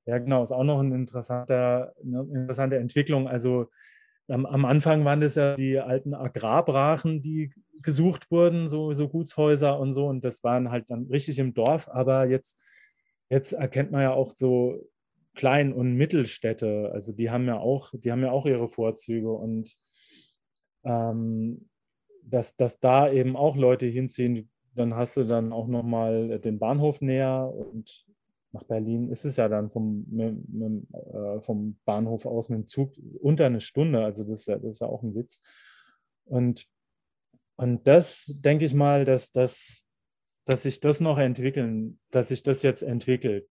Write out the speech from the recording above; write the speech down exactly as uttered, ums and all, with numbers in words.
Ja, genau, ist auch noch ein interessanter, eine interessante Entwicklung. Also am, am Anfang waren das ja die alten Agrarbrachen, die gesucht wurden, so, so Gutshäuser und so, und das waren halt dann richtig im Dorf, aber jetzt, jetzt erkennt man ja auch so Klein- und Mittelstädte, also die haben ja auch, die haben ja auch ihre Vorzüge, und ähm, dass, dass da eben auch Leute hinziehen, dann hast du dann auch nochmal den Bahnhof näher, und nach Berlin ist es ja dann vom, mit, mit, äh, vom Bahnhof aus mit dem Zug unter eine Stunde, also das ist ja, das ist ja auch ein Witz. Und, und das denke ich mal, dass, das, dass sich das noch entwickeln, dass sich das jetzt entwickelt.